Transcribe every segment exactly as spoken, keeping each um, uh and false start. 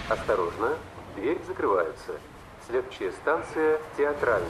Осторожно, дверь закрывается. Следующая станция Театральная.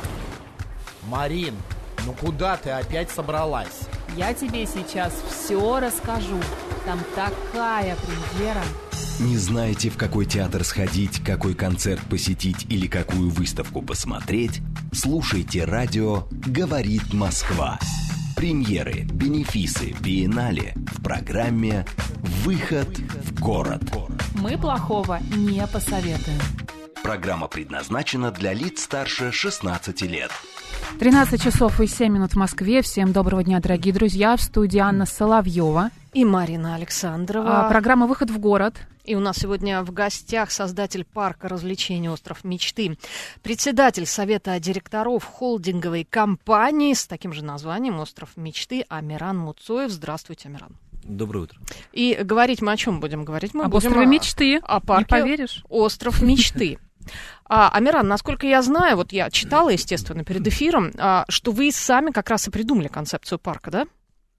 Марин, ну куда ты опять собралась? Я тебе сейчас все расскажу. Там такая премьера. Не знаете, в какой театр сходить, какой концерт посетить или какую выставку посмотреть? Слушайте радио «Говорит Москва». Премьеры, бенефисы, биеннале в программе «Выход в город». Мы плохого не посоветуем. Программа предназначена для лиц старше шестнадцати лет. тринадцать часов и семь минут в Москве. Всем доброго дня, дорогие друзья. В студии Анна Соловьева и Марина Александрова. А, программа «Выход в город». И у нас сегодня в гостях создатель парка развлечений «Остров мечты», председатель совета директоров холдинговой компании с таким же названием «Остров мечты» Амиран Муцоев. Здравствуйте, Амиран. Доброе утро. И говорить мы о чем будем говорить? Мы Об будем острове о, мечты. О парке Не поверишь? «Остров мечты». А, Амиран, насколько я знаю, вот я читала, естественно, перед эфиром, а, что вы сами как раз и придумали концепцию парка, да?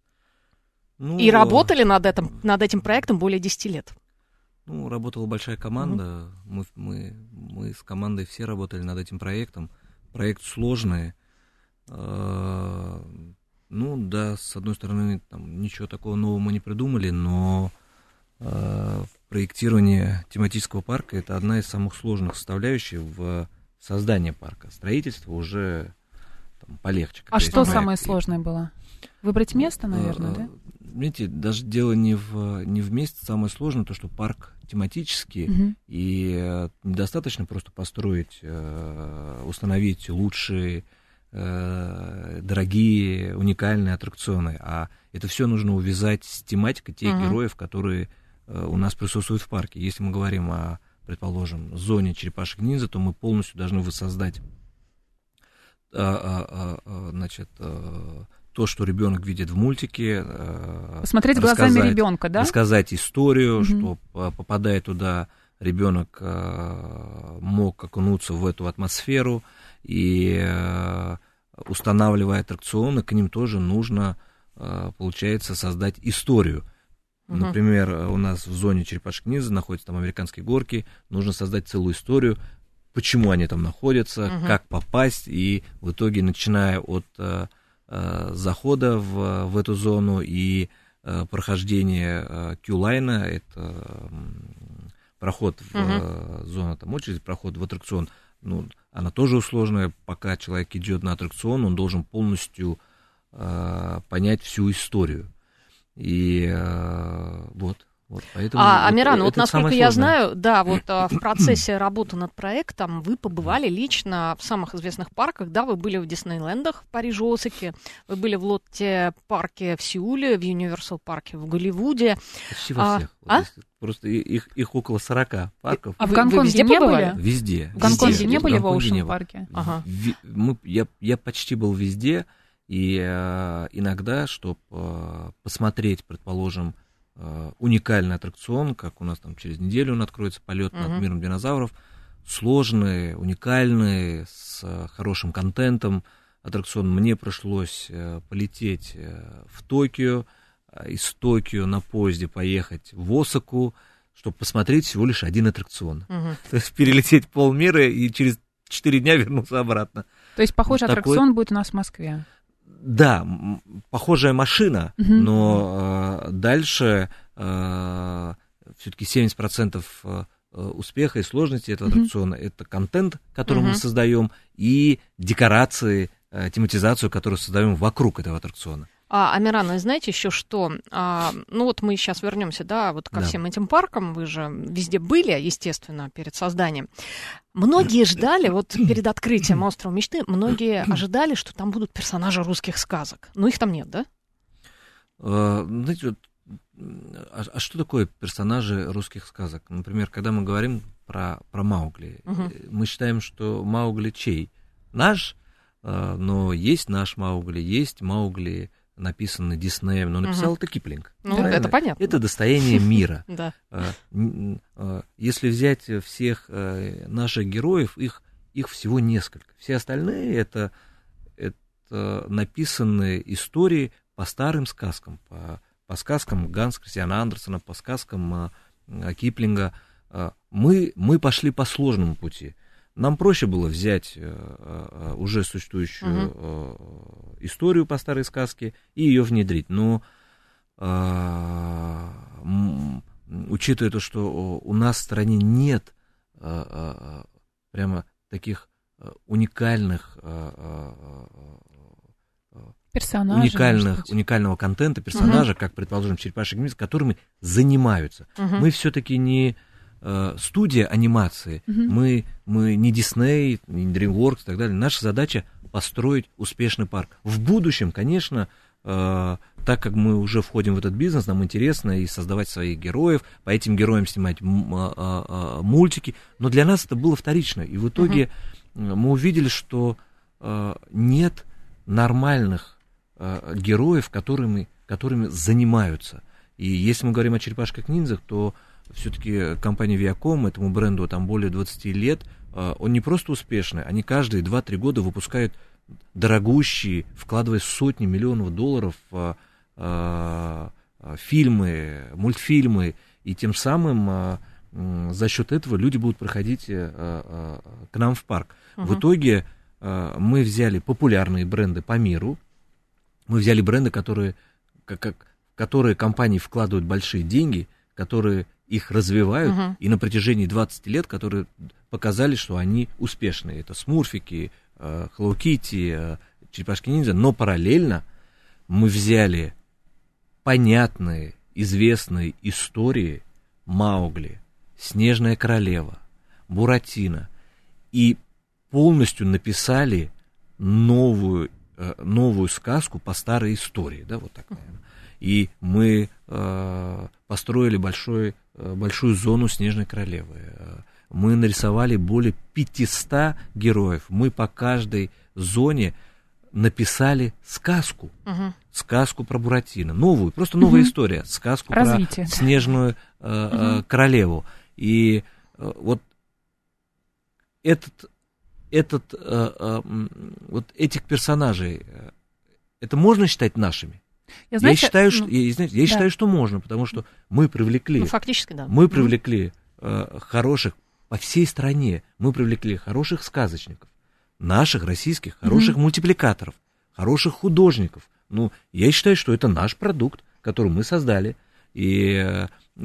Ну, и работали над этим, над этим проектом более десяти лет. Ну, работала большая команда. Mm-hmm. Мы, мы, мы с командой все работали над этим проектом. Проект сложный. Ну, да, с одной стороны, там, ничего такого нового мы не придумали, но э, проектирование тематического парка — это одна из самых сложных составляющих в создании парка. Строительство уже там, полегче. А что самое сложное было? Выбрать место, наверное, да? Видите, даже дело не в, не в месте, самое сложное то, что парк тематический, угу. и э, недостаточно просто построить, э, установить лучшие, э, дорогие, уникальные аттракционы, а это все нужно увязать с тематикой тех угу. героев, которые э, у нас присутствуют в парке. Если мы говорим о, предположим, зоне черепашек-ниндзя, то мы полностью должны воссоздать э, э, э, значит, э, то, что ребенок видит в мультике, посмотреть глазами ребенка, да? Рассказать историю, угу. что, попадая туда, ребенок мог окунуться в эту атмосферу, и устанавливая аттракционы, к ним тоже нужно, получается, создать историю. Угу. Например, у нас в зоне черепашек-ниндзя находятся там американские горки, нужно создать целую историю, почему они там находятся, угу. как попасть, и в итоге, начиная от захода в, в эту зону и э, прохождение э, Q-лайна, это э, проход в uh-huh. э, зону, там, очередь, проход в аттракцион, ну, она тоже усложная. Пока человек идет на аттракцион, он должен полностью э, понять всю историю. И э, вот. Вот, поэтому а, вот, Амиран, вот насколько я знаю, да, вот а, в процессе работы над проектом вы побывали лично в самых известных парках, да, вы были в Диснейлендах в Париже, Осаке, вы были в Лотте-парке в Сеуле, в Юниверсал парке в Голливуде. Почти во всех. А? Вот, просто их, их около сорока парков. А в Гонконге не были? Везде. В Гонконге везде. не были в Гонконге Оушен парке? Ага. Мы, я, я почти был везде, и э, иногда, чтобы э, посмотреть, предположим, уникальный аттракцион, как у нас там через неделю он откроется, полет uh-huh. над миром динозавров, сложный, уникальный, с хорошим контентом аттракцион. Мне пришлось полететь в Токио, из Токио на поезде поехать в Осаку, чтобы посмотреть всего лишь один аттракцион. Uh-huh. То есть перелететь полмира и через четыре дня вернуться обратно. То есть похожий вот аттракцион такой... будет у нас в Москве? Да, похожая машина, uh-huh. но э, дальше э, все-таки семьдесят процентов успеха и сложности этого uh-huh. аттракциона — это контент, который uh-huh. мы создаем, и декорации, э, тематизацию, которую создаем вокруг этого аттракциона. А, Амиран, вы знаете еще что? А, ну вот мы сейчас вернемся, да, вот ко да. всем этим паркам. Вы же везде были, естественно, перед созданием. Многие ждали, вот перед открытием «Острова мечты», многие ожидали, что там будут персонажи русских сказок. Но их там нет, да? А, знаете, вот, а, а что такое персонажи русских сказок? Например, когда мы говорим про, про Маугли, угу. мы считаем, что Маугли чей? Наш, но есть наш Маугли, есть Маугли, написано Диснеем, но написал uh-huh. это Киплинг. Ну, правильно? Это понятно. Это достояние мира. Да. Если взять всех наших героев, их, их всего несколько. Все остальные это, это написанные истории по старым сказкам, по, по сказкам Ганса Кристиана Андерсена, по сказкам Киплинга. мы, мы пошли по сложному пути. Нам проще было взять уже существующую uh-huh. историю по старой сказке и ее внедрить. Но учитывая то, что у нас в стране нет прямо таких уникальных персонажей, уникальных, уникального контента, персонажа, угу. как, предположим, черепашек ниндзя, которыми занимаются. Угу. Мы все-таки не э, студия анимации, угу. мы, мы не Disney, не DreamWorks и так далее. Наша задача построить успешный парк. В будущем, конечно, э, так как мы уже входим в этот бизнес, нам интересно и создавать своих героев, по этим героям снимать м- а- а- мультики, но для нас это было вторично. И в итоге угу. мы увидели, что э, нет нормальных героев, которыми, которыми занимаются. И если мы говорим о черепашках-ниндзях, то все-таки компания Viacom, этому бренду там более двадцать лет, он не просто успешный, они каждые два-три года выпускают дорогущие, вкладывая сотни миллионов долларов в фильмы, мультфильмы, и тем самым за счет этого люди будут проходить к нам в парк. Угу. В итоге мы взяли популярные бренды по миру, мы взяли бренды, которые, как, которые компании вкладывают большие деньги, которые их развивают, uh-huh. и на протяжении двадцати лет, которые показали, что они успешные. Это Смурфики, Hello Kitty, Черепашки-ниндзя, но параллельно мы взяли понятные, известные истории Маугли, Снежная королева, Буратино, и полностью написали новую новую сказку по старой истории, да, вот так, наверное. И мы э, построили большой, большую зону Снежной королевы. Мы нарисовали более пятисот героев. Мы по каждой зоне написали сказку. Угу. Сказку про Буратино. Новую, просто новая угу. история. Сказку Развитие. Про Снежную э, угу. королеву. И э, вот этот... Этот, э, э, вот этих персонажей, э, это можно считать нашими? Я, знаете, я, считаю, что, ну, я, знаете, я да. считаю, что можно, потому что мы привлекли, ну, фактически, да. мы привлекли э, хороших, по всей стране, мы привлекли хороших сказочников, наших российских, хороших mm-hmm. мультипликаторов, хороших художников. Ну, я считаю, что это наш продукт, который мы создали. И э,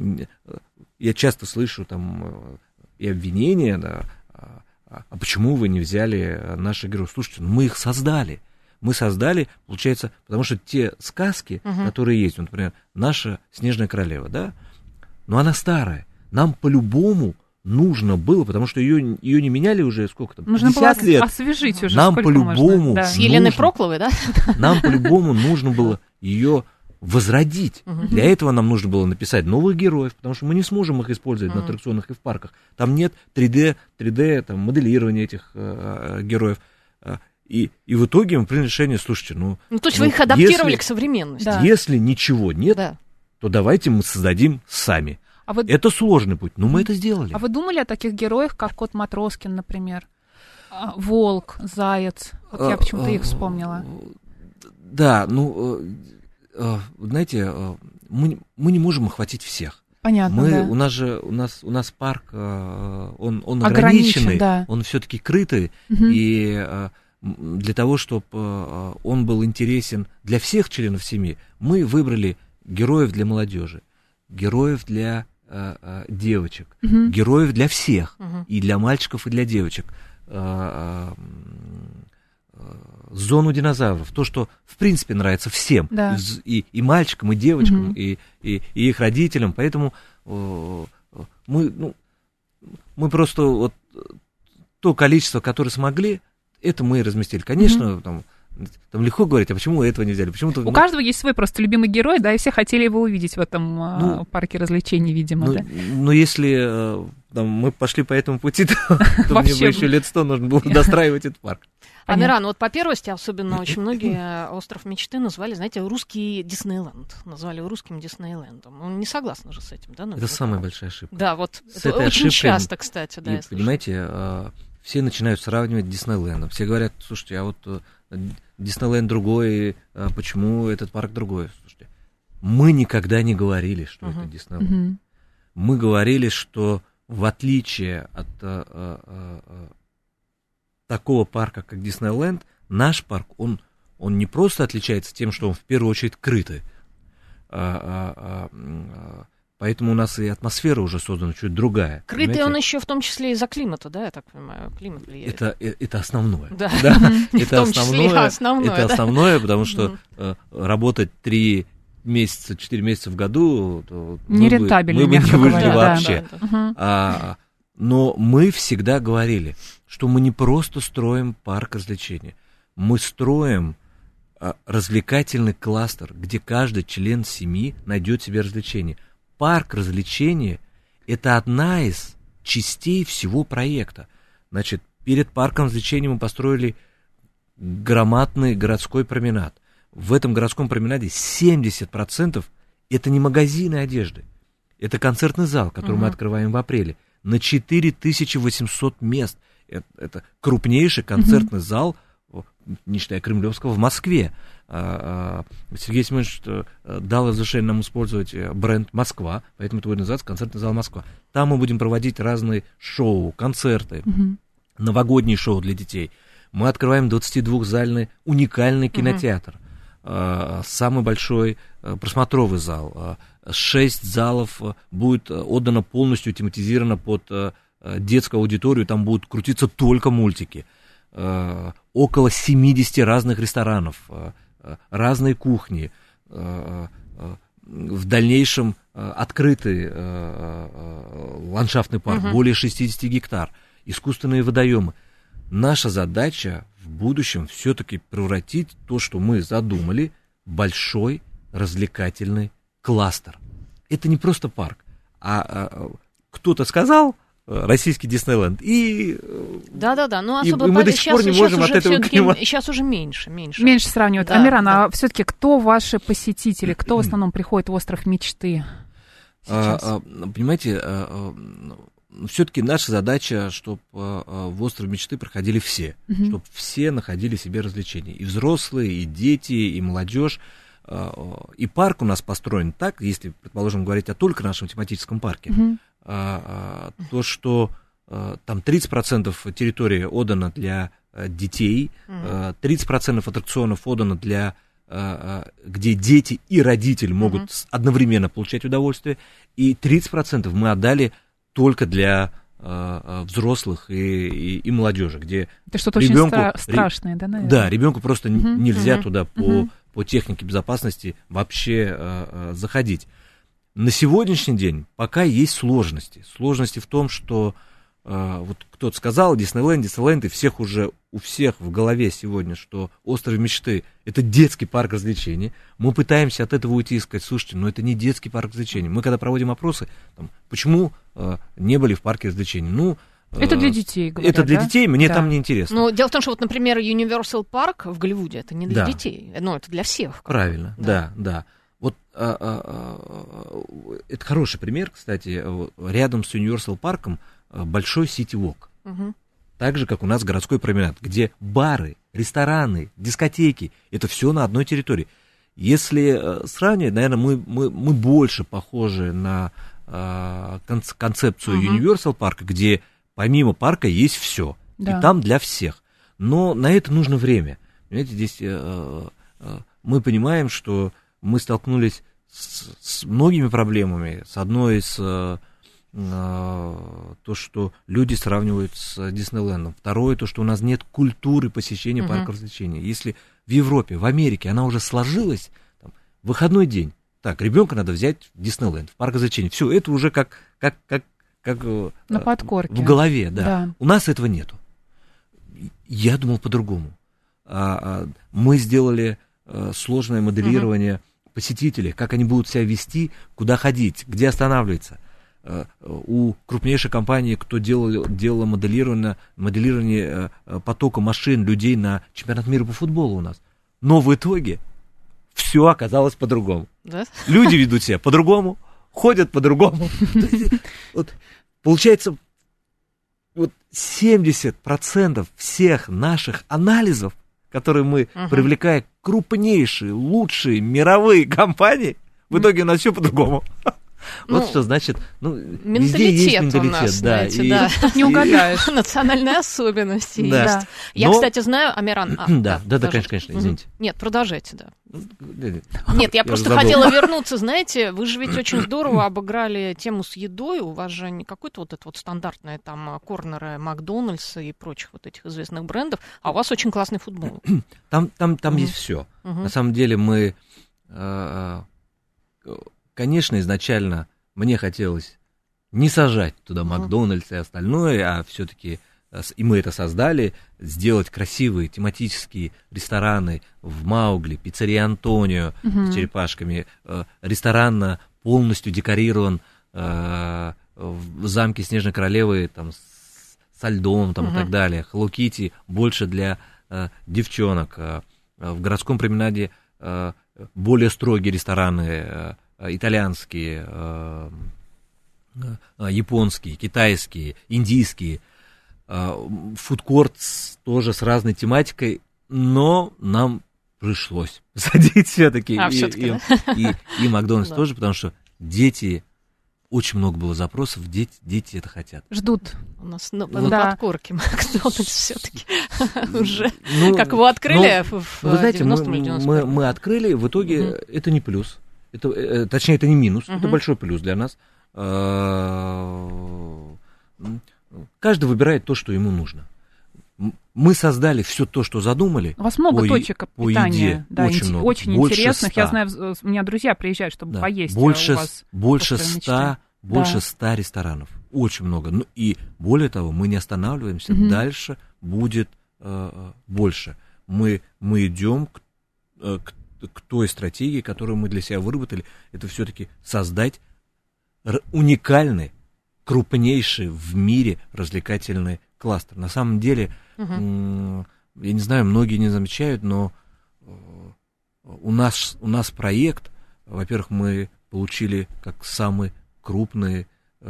я часто слышу там и обвинения, да, а почему вы не взяли наших героев? Слушайте, ну мы их создали. Мы создали, получается, потому что те сказки, uh-huh. которые есть, вот, например, наша Снежная королева, да, но она старая. Нам по-любому нужно было, потому что ее, ее не меняли уже сколько там, нужно пятьдесят лет. Освежить уже. Нам по-любому да. С Еленой Прокловой, да? Нам по-любому нужно было ее возродить. Uh-huh. Для этого нам нужно было написать новых героев, потому что мы не сможем их использовать uh-huh. на аттракционах и в парках. Там нет три дэ, три дэ там, моделирования этих э, героев. И, и в итоге мы приняли решение, слушайте, ну... Ну, то есть ну, вы их адаптировали если, к современности. Да. Если ничего нет, да. то давайте мы создадим сами. А вы... Это сложный путь, но мы это сделали. А вы думали о таких героях, как Кот Матроскин, например? Волк, Заяц. Вот я почему-то их вспомнила. Да, ну... Знаете, мы, мы не можем охватить всех. Понятно, мы, да. У нас же, у нас, у нас парк, он, он ограниченный, да. он все-таки крытый, угу. и для того, чтобы он был интересен для всех членов семьи, мы выбрали героев для молодежи, героев для девочек, угу. героев для всех, угу. и для мальчиков, и для девочек. Зону динозавров, то, что в принципе нравится всем, да. и, и, и мальчикам, и девочкам, угу. и, и, и их родителям, поэтому э, мы, ну, мы просто вот то количество, которое смогли, это мы и разместили. Конечно, угу. там, там легко говорить, а почему этого не взяли? Почему-то, У ну, каждого есть свой просто любимый герой, да, и все хотели его увидеть в этом ну, э, парке развлечений, видимо, ну, да. Ну, если э, там, мы пошли по этому пути, то, то мне бы еще лет сто нужно было достраивать этот парк. Амиран, вот по первости, особенно очень многие «Остров мечты» назвали, знаете, русский Диснейленд. Назвали русским Диснейлендом. Ну, не согласны же с этим, да? Это самая большая ошибка. Да, вот с это очень часто, кстати, да, и, понимаете, все начинают сравнивать с Диснейлендом. Все говорят, слушайте, а вот Диснейленд другой, а почему этот парк другой? Слушайте, мы никогда не говорили, что uh-huh. это Диснейленд. Uh-huh. Мы говорили, что в отличие от а, а, а, такого парка, как Диснейленд, наш парк, он, он не просто отличается тем, что он в первую очередь крытый, а, а, а, поэтому у нас и атмосфера уже создана чуть другая. Крытый понимаете? он еще в том числе из-за климата, да, я так понимаю, климат влияет. Это, это основное. Да, да? в это том числе основное, основное. Это да? основное, потому что э, работать три месяца, четыре месяца в году то нерентабельно, мы бы, мы бы не выжили говоря, вообще. Да, да, да. А, но мы всегда говорили, что мы не просто строим парк развлечений, мы строим а, развлекательный кластер, где каждый член семьи найдет себе развлечение. Парк развлечения – это одна из частей всего проекта. Значит, перед парком развлечений мы построили громадный городской променад. В этом городском променаде семьдесят процентов это не магазины одежды, это концертный зал, который uh-huh. мы открываем в апреле, на четыре тысячи восемьсот мест. Это, это крупнейший концертный uh-huh. зал, не считая Кремлевского, в Москве. Сергей Семенович дал разрешение нам использовать бренд «Москва», поэтому это будет называться концертный зал «Москва». Там мы будем проводить разные шоу, концерты, uh-huh. новогодние шоу для детей. Мы открываем двадцатидвухзальный уникальный кинотеатр. Uh-huh. Самый большой просмотровый зал. Шесть залов будет отдано полностью, тематизировано под детскую аудиторию. Там будут крутиться только мультики. Около семидесяти разных ресторанов, разные кухни. В дальнейшем открытый ландшафтный парк, uh-huh. более шестьдесят гектар, искусственные водоемы. Наша задача в будущем все-таки превратить то, что мы задумали, в большой развлекательный кластер. Это не просто парк, а, а кто-то сказал российский Диснейленд, и, да-да-да, но и, особо и мы до сих сейчас, пор не можем уже от этого климата. Сейчас уже меньше, меньше. Меньше сравнивают. Да, Амиран, да. а все-таки кто ваши посетители, кто в основном приходит в остров мечты сейчас? А, а, понимаете, а, а, все-таки наша задача, чтобы а, в остров мечты проходили все, угу. чтобы все находили себе развлечения, и взрослые, и дети, и молодежь. И парк у нас построен так, если, предположим, говорить о только нашем тематическом парке, uh-huh. а, а, то, что а, там тридцать процентов территории отдано для а, детей, uh-huh. тридцать процентов аттракционов отдано для, а, а, где дети и родители могут uh-huh. одновременно получать удовольствие, и тридцать процентов мы отдали только для а, взрослых и, и, и молодежи, где это что-то ребенку, очень стра- страшное, да, наверное? Да, ребенку просто uh-huh. нельзя uh-huh. туда по... Uh-huh. по технике безопасности вообще э, э, заходить. На сегодняшний день пока есть сложности. Сложности в том, что э, вот кто-то сказал, Диснейленд, Диснейленд, и всех уже, у всех в голове сегодня, что остров мечты — это детский парк развлечений. Мы пытаемся от этого уйти и сказать, слушайте, но это не детский парк развлечений. Мы когда проводим опросы, там, почему э, не были в парке развлечений? Ну, это для детей, говорят, это для да? детей, мне да. там не интересно. Ну, дело в том, что вот, например, Universal Park в Голливуде, это не для да. детей, ну, это для всех. Правильно, да, да. да. Вот а, а, а, это хороший пример, кстати, рядом с Universal парком большой City Walk. Угу. Так же, как у нас городской променад, где бары, рестораны, дискотеки, это все на одной территории. Если сравнивать, наверное, мы, мы, мы больше похожи на а, концепцию угу. Universal парка, где помимо парка есть все, да. и там для всех. Но на это нужно время. Понимаете, здесь э, э, мы понимаем, что мы столкнулись с, с многими проблемами. С одной из э, э, то, что люди сравнивают с Диснейлендом. Второе, то, что у нас нет культуры посещения uh-huh. парка развлечений. Если в Европе, в Америке она уже сложилась, там, выходной день, так, ребенка надо взять в Диснейленд, в парк развлечений. Все, это уже как, как, как как на подкорке. В голове, да. да. У нас этого нету. Я думал по-другому. Мы сделали сложное моделирование uh-huh. посетителей, как они будут себя вести, куда ходить, где останавливаться. У крупнейшей компании, кто делал, делала моделирование, моделирование потока машин, людей на чемпионат мира по футболу у нас. Но в итоге все оказалось по-другому. Да? Люди ведут себя по-другому, ходят по-другому. Вот, получается, вот семьдесят процентов всех наших анализов, которые мы uh-huh. привлекая крупнейшие, лучшие мировые компании, в итоге у нас все по-другому. Вот Ну, что значит, ну, везде Менталитет есть у менталитет, нас, да. знаете, и- да. Тут не угадаешь. Национальные особенности Да. есть. Я, Но- кстати, знаю, Амиран... а, Да, да, да, продолжайте. конечно, конечно, Мгм. извините. Нет, продолжайте, да. Да-да. Нет, я Я просто забыл. хотела вернуться, знаете, вы же ведь очень здорово обыграли тему с едой, у вас же не какое-то вот это вот стандартное там корнеры Макдональдса и прочих вот этих известных брендов, а у вас очень классный футбол. Там, там, там Мгм. есть все. Мгм. На самом деле мы, э, конечно, изначально мне хотелось не сажать туда Мгм. Макдональдс и остальное, а все-таки, и мы это создали, сделать красивые тематические рестораны в Маугли, пиццерия Антонио Мгм. с черепашками, э, ресторан полностью декорирован э, в замке Снежной Королевы там, с, со льдом там, Мгм. и так далее. Hello Kitty больше для э, девчонок. Э, в городском променаде э, более строгие рестораны, э, итальянские, э, э, японские, китайские, индийские. Фудкорт тоже с разной тематикой, но нам пришлось садить все-таки А, и, всё-таки, и, и, и Макдональдс Да. тоже, потому что дети, очень много было запросов, дети, дети это хотят. Ждут. У нас на, Вот. на Да. подкорке Макдональдс все-таки уже. Ну, Как его открыли ну, в Вы знаете, мы, девяностом или девяносто мы, первом? мы открыли, в итоге Мгм. это не плюс, это, э, точнее, это не минус, это Мгм. большой плюс для нас. Каждый выбирает то, что ему нужно. М- Мы создали все то, что задумали. У вас много по е- точек по питания. еде. Да, Очень ин- много. очень Больше интересных. Я ста. знаю, вз- у меня друзья приезжают, чтобы Да. поесть. а Больше, у вас больше по своей ста, мечте. больше Да. ста ресторанов. Очень много. Ну и более того, мы не останавливаемся. Мгм. Дальше будет э, больше. Мы, мы идем к, э, к, к той стратегии, которую мы для себя выработали. Это все-таки создать р- уникальный, крупнейший в мире развлекательный кластер. На самом деле, Мгм. м, я не знаю, многие не замечают, но э, у нас, у нас проект, во-первых, мы получили как самый крупный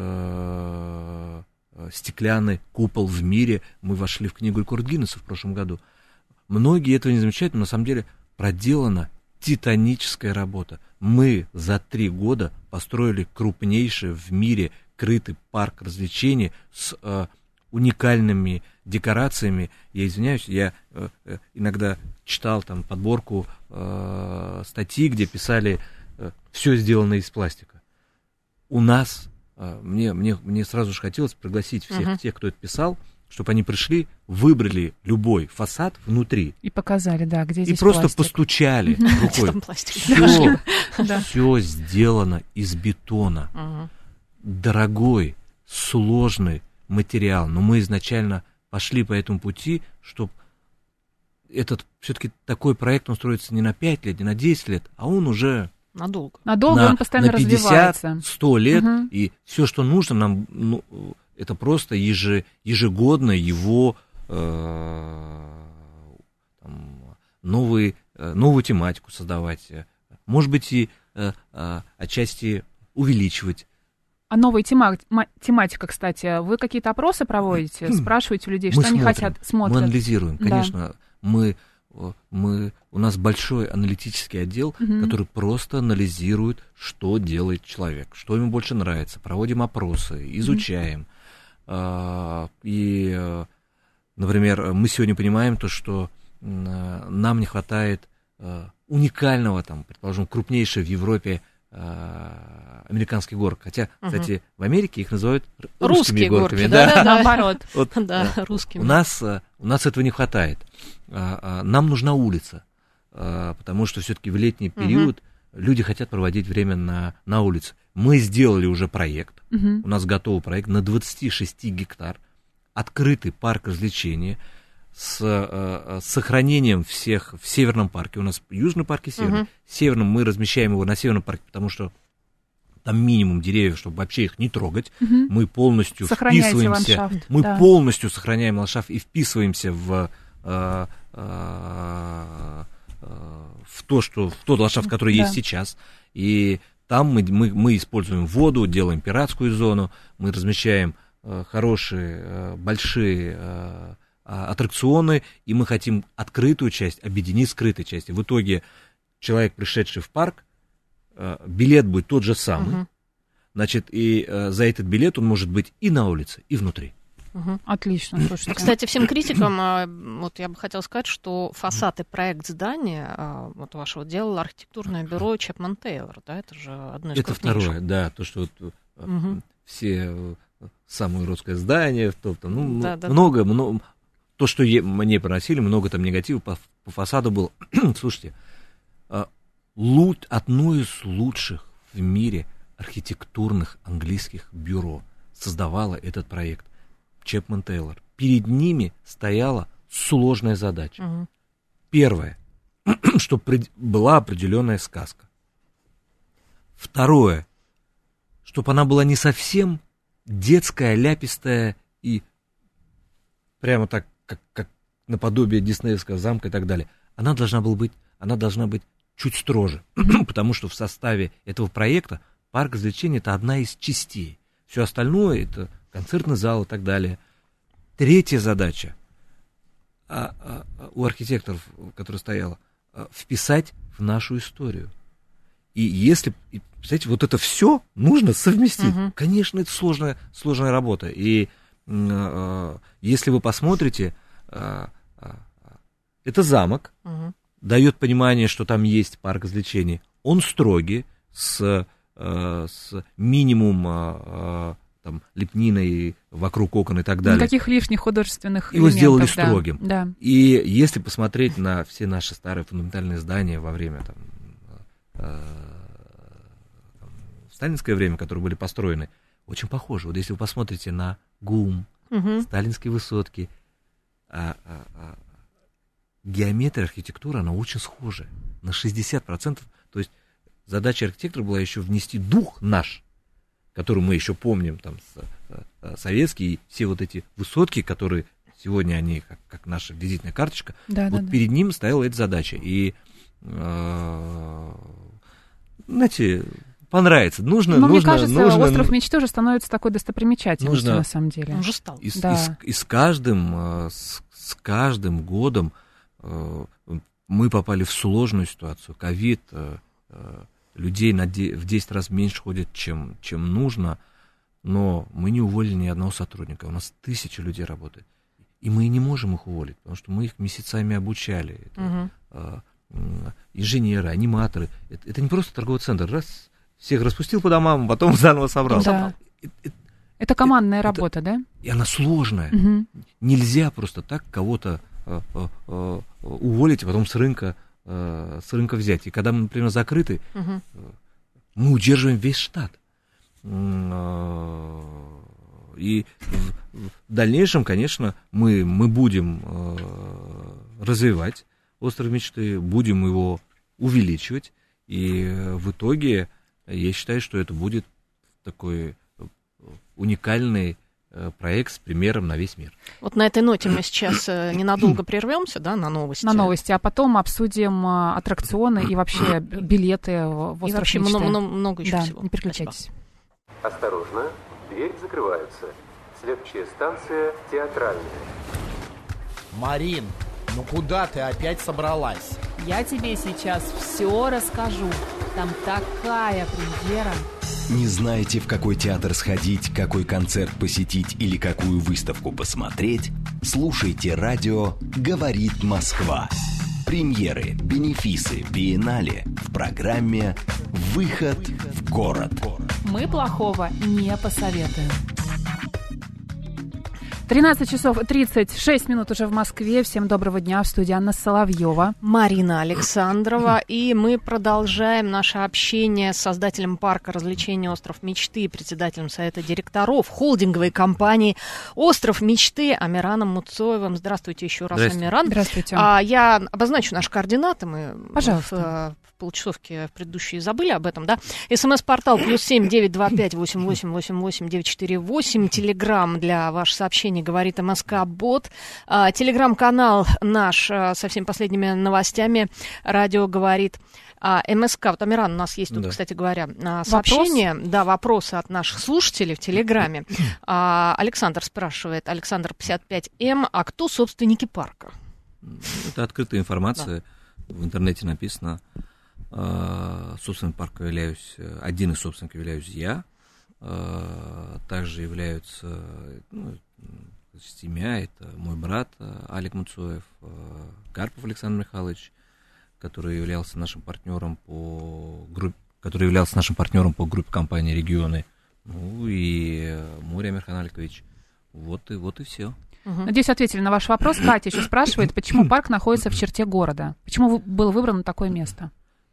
э, стеклянный купол в мире, мы вошли в книгу рекордов Гиннесса в прошлом году. Многие этого не замечают, но на самом деле проделана титаническая работа. Мы за три года построили крупнейший в мире крытый парк развлечений с э, уникальными декорациями. Я извиняюсь, я э, э, иногда читал там подборку э, статьи, где писали э, все сделано из пластика. У нас, э, мне, мне, мне сразу же хотелось пригласить всех Мгм. тех, кто это писал, чтобы они пришли, выбрали любой фасад внутри И показали, да, где и здесь просто пластик. постучали Где рукой. там пластик? Все, Да. все сделано из бетона. Мгм. Дорогой, сложный материал. Но мы изначально пошли по этому пути, чтобы этот все-таки такой проект, он строится не на пять лет, не на десять лет, а он уже Надолго. Надолго на, он постоянно на пятьдесят развивается. сто лет. Мгм. И все, что нужно нам, ну, это просто еже, ежегодно его э, там, новые, э, новую тематику создавать. Может быть, и э, э, отчасти увеличивать. А новая тема- ма- тематика, кстати, вы какие-то опросы проводите, спрашиваете у людей, Мы что они смотрим, хотят, смотрят? Мы анализируем, Да. конечно. Мы, э, мы, у нас большой аналитический отдел, Мгм. который просто анализирует, что делает человек, что ему больше нравится. Проводим опросы, изучаем. А, И, э, например, мы сегодня понимаем то, что м, нам не хватает э, уникального, там, предположим, крупнейшего в Европе э, американских горок. Хотя, Мгм. кстати, в Америке их называют р- Русские русскими горками. горки, да-да-да. Наоборот. Вот, Да, э, русскими. У нас, э, у нас этого не хватает. А, а, Нам нужна улица, а, потому что все-таки в летний Мгм. период люди хотят проводить время на, на улице. Мы сделали уже проект, Мгм. у нас готовый проект на двадцать шесть гектар, открытый парк развлечения с, э, с сохранением всех в Северном парке. У нас южный парк и северный. Мгм. В Северном мы размещаем его на Северном парке, потому что там минимум деревьев, чтобы вообще их не трогать. Мгм. Мы полностью Сохраняете вписываемся, ландшафт, мы да. полностью сохраняем ландшафт и вписываемся в, э, э, э, в то, что в тот ландшафт, который Да. есть сейчас. И там мы, мы, мы используем воду, делаем пиратскую зону, мы размещаем э, хорошие, э, большие э, а, аттракционы, и мы хотим открытую часть объединить с скрытой частью. В итоге человек, пришедший в парк, э, билет будет тот же самый, Мгм. значит, и э, за этот билет он может быть и на улице, и внутри. Угу. Отлично, слушайте. Кстати, всем критикам, вот я бы хотела сказать, что фасад и проект здания вот вашего делало архитектурное бюро Чепман Тейлор, да, это же одно из Это второе, да, то, что вот, угу. все самое уродское здание, то, то, ну, да, да, много, да. много, то, что е, мне приносили, много там негатива по, по фасаду было. Слушайте, лут, одно из лучших в мире архитектурных английских бюро создавало этот проект. Чепман Тейлор. Перед ними стояла сложная задача. Угу. Первое, чтобы была определенная сказка. Второе, чтобы она была не совсем детская, ляпистая и прямо так, как, как наподобие диснеевского замка и так далее. Она должна была быть, она должна быть чуть строже, потому что в составе этого проекта парк развлечений — это одна из частей. Все остальное — это концертный зал и так далее. Третья задача а, а, у архитекторов, которая стояла, а, вписать в нашу историю. И если, и, представляете, вот это все нужно совместить. Uh-huh. Конечно, это сложная, сложная работа. И а, если вы посмотрите, а, а, это замок, uh-huh. дает понимание, что там есть парк развлечений. Он строгий, с, а, с минимум а, там, лепниной вокруг окон и так далее. Никаких лишних художественных Его элементов. сделали Да, строгим. да. И если посмотреть на все наши старые фундаментальные здания во время, там, э, там, в сталинское время, которые были построены, очень похожи. Вот если вы посмотрите на ГУМ, угу. сталинские высотки, а, а, а, геометрия, архитектура, она очень схожа. На шестьдесят процентов. То есть задача архитектора была еще внести дух наш, который мы еще помним, там, советские, и все вот эти высотки, которые сегодня они, как, как наша визитная карточка, да, вот да, перед да. ним стояла эта задача. И, э, знаете, понравится. Нужно, Но нужно, мне кажется, нужно, остров мечты уже становится такой достопримечательностью, нужно, на самом деле. Он уже стал. И, да. и, и с каждым, с, с каждым годом э, мы попали в сложную ситуацию. Ковид, э, людей на де- в десять раз меньше ходят, чем, чем нужно, но мы не уволили ни одного сотрудника. У нас тысячи людей работает. И мы не можем их уволить, потому что мы их месяцами обучали. Это, угу. э, э, инженеры, аниматоры. Это, это не просто торговый центр. Раз, всех распустил по домам, потом заново собрал. Да. Это, это, это командная это, работа, да? И она сложная. Угу. Нельзя просто так кого-то э, э, э, уволить, а потом с рынка с рынка взять. И когда мы, например, закрыты, uh-huh. мы удерживаем весь штат. И в дальнейшем, конечно, мы, мы будем развивать остров мечты, будем его увеличивать. И в итоге я считаю, что это будет такой уникальный проект с примером на весь мир. Вот на этой ноте мы сейчас ненадолго прервемся, да, на новости. На новости, а потом обсудим аттракционы и вообще билеты в остров и вообще мечты. много, много, много еще да, всего. Не переключайтесь. Осторожно, двери закрываются. Следующая станция театральная. Марин, ну куда ты опять собралась? Я тебе сейчас все расскажу. Там такая премьера. Не знаете, в какой театр сходить, какой концерт посетить или какую выставку посмотреть? Слушайте радио «Говорит Москва». Премьеры, бенефисы, биеннале в программе «Выход в город». Мы плохого не посоветуем. тринадцать часов тридцать шесть минут уже в Москве. Всем доброго дня. В студии Анна Соловьева. Марина Александрова. И мы продолжаем наше общение с создателем парка развлечений «Остров мечты», председателем совета директоров холдинговой компании «Остров мечты» Амираном Муцоевым. Здравствуйте еще раз, Здравствуйте. Амиран. Здравствуйте. А, я обозначу наши координаты. Мы Пожалуйста. В, в полчасовке предыдущие забыли об этом, да? СМС-портал плюс семь девять два пять восемь восемь восемь восемь девять четыре восемь. Телеграм для ваших сообщений говорит МСК-бот. А, телеграм-канал наш а, со всеми последними новостями. Радио говорит а, МСК. Вот, Амиран, у нас есть тут, да. кстати говоря, сообщение. Вопрос? Да, вопросы от наших слушателей в Телеграме. А, Александр спрашивает, Александр пятьдесят пять эм, а кто собственники парка? Это открытая информация. Да. В интернете написано. Собственником парка являюсь, один из собственников являюсь я. э, также являются, ну, семья, это мой брат Алик Муцоев, э, Карпов Александр Михайлович, который являлся нашим партнером по группе, который являлся нашим партнером по группе компании «Регионы», ну и Мурий Амирхан Аликович. Вот и, вот и все. Угу. Надеюсь, ответили на ваш вопрос. Катя еще спрашивает, почему парк находится в черте города? Почему было выбрано такое место?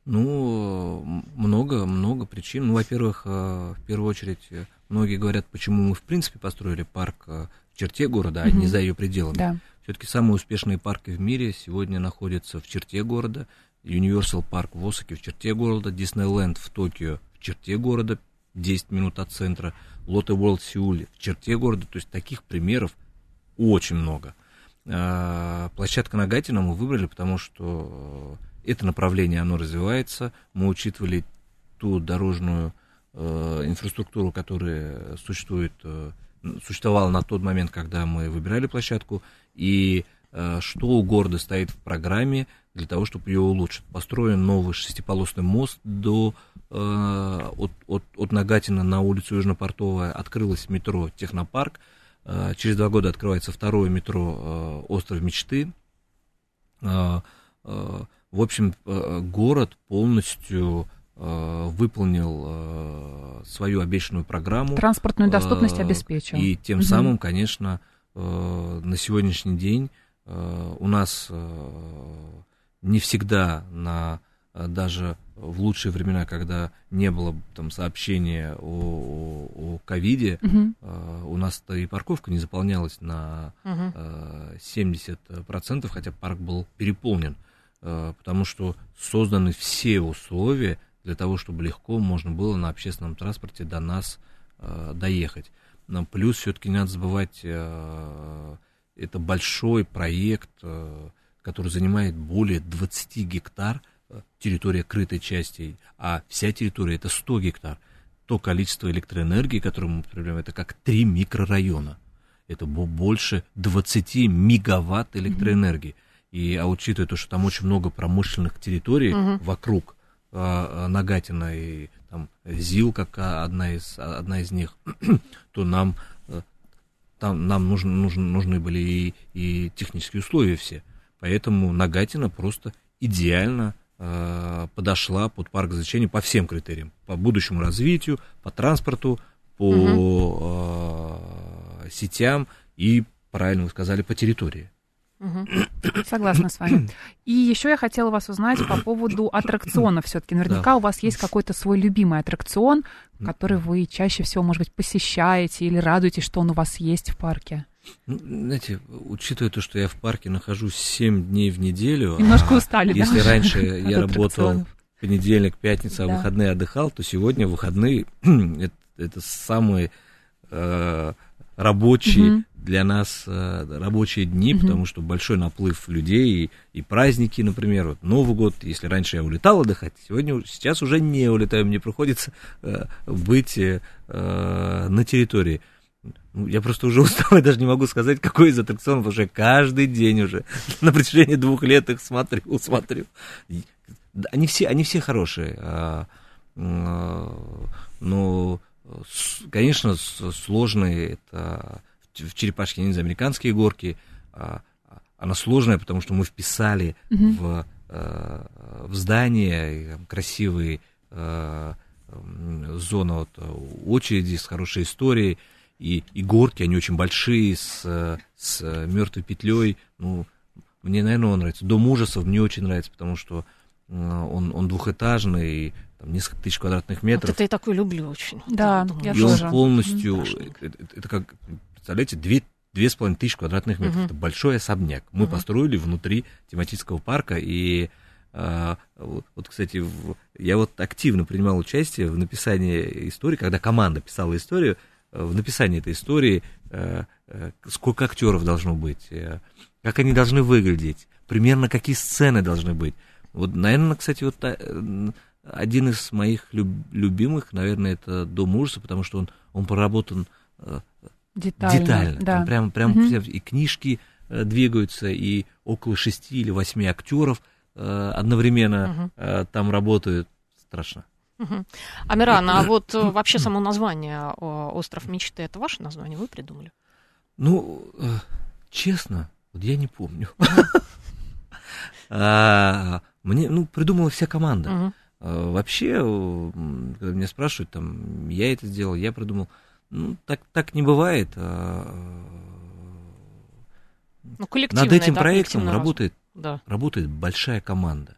Ну, много, много причин. Ну, во-первых, в первую очередь, многие говорят, почему мы, в принципе, построили парк в черте города, а угу. не за ее пределами. Да. Все-таки самые успешные парки в мире сегодня находятся в черте города. Universal парк в Осаке в черте города, Disneyland в Токио в черте города, десять минут от центра, Lotte World в Сеуле в черте города. То есть таких примеров очень много. Площадка Нагатино мы выбрали, потому что это направление, оно развивается. Мы учитывали ту дорожную инфраструктуру, которая существует, существовала на тот момент, когда мы выбирали площадку, и что у города стоит в программе для того, чтобы ее улучшить. Построен новый шестиполосный мост до, э, от, от, от Нагатино на улицу Южнопортовая. Открылось метро Технопарк. Э, через два года открывается второе метро э, Остров Мечты. Э, э, в общем, э, город полностью э, выполнил э, свою обещанную программу. Транспортную доступность э, обеспечил. И тем угу. самым, конечно, э, на сегодняшний день э, у нас... Э, не всегда, на, даже в лучшие времена, когда не было там сообщения о ковиде, uh-huh. э, у нас-то и парковка не заполнялась на uh-huh. э, семьдесят процентов, хотя парк был переполнен, э, потому что созданы все условия для того, чтобы легко можно было на общественном транспорте до нас э, доехать. Но плюс все-таки не надо забывать, э, это большой проект, э, который занимает более двадцати гектар, территория крытой части, а вся территория это сто гектар. То количество электроэнергии, которое мы потребляем, это как три микрорайона. Это больше двадцати мегаватт электроэнергии. Mm-hmm. И, а учитывая то, что там очень много промышленных территорий mm-hmm. вокруг а, Нагатино и там, ЗИЛ, как одна из, одна из них, то нам, там, нам нужны, нужны, нужны были и, и технические условия все. Поэтому Нагатино просто идеально э, подошла под парк развлечений по всем критериям. По будущему развитию, по транспорту, по угу. э, сетям и, правильно вы сказали, по территории. Угу. Согласна с вами. И еще я хотела вас узнать по поводу аттракционов все-таки. Наверняка да. у вас есть какой-то свой любимый аттракцион, который вы чаще всего, может быть, посещаете или радуетесь, что он у вас есть в парке. Ну, знаете, учитывая то, что я в парке нахожусь семь дней в неделю, немножко а устали, если да? раньше я работал понедельник, пятница, а да. выходные отдыхал, то сегодня выходные это, это самые э, рабочие угу. для нас э, рабочие дни, угу. потому что большой наплыв людей и, и праздники, например, вот Новый год. Если раньше я улетал отдыхать, сегодня сейчас уже не улетаю, мне приходится э, быть э, на территории. Я просто уже устал, я даже не могу сказать, какой из аттракционов, потому что я каждый день уже на протяжении двух лет их смотрю, смотрю. Они все, они все хорошие, но, конечно, сложные. Это в Черепашке ниндзя американские горки. Она сложная, потому что мы вписали mm-hmm. в, в здание красивые зоны вот, очереди с хорошей историей. И, и горки, они очень большие, с, с мертвой петлей. Ну, мне, наверное, он нравится. Дом ужасов мне очень нравится, потому что он, он двухэтажный, там, несколько тысяч квадратных метров. Вот это я такой люблю очень. Да, вот, я и тоже. он полностью, mm-hmm. это, это, это как, представляете, две, две с половиной тысячи квадратных метров. Mm-hmm. Это большой особняк. Мы mm-hmm. построили внутри тематического парка, и а, вот, вот, кстати, в, я вот активно принимал участие в написании истории, когда команда писала историю, в написании этой истории, сколько актеров должно быть, как они должны выглядеть, примерно какие сцены должны быть. Вот, наверное, кстати, вот один из моих любимых, наверное, это «Дом ужаса», потому что он, он проработан детально. детально. Да. Там прям, прям угу. и книжки двигаются, и около шести или восьми актеров одновременно угу. там работают. Страшно. Угу. Амиран, а вот вообще само название «Остров мечты» — это ваше название, вы придумали? Ну, честно, вот я не помню. Мне, ну, придумала вся команда. Вообще, когда меня спрашивают, там, я это сделал, я придумал. Ну, так, так не бывает. Ну, над этим да, проектом работает, да. работает большая команда.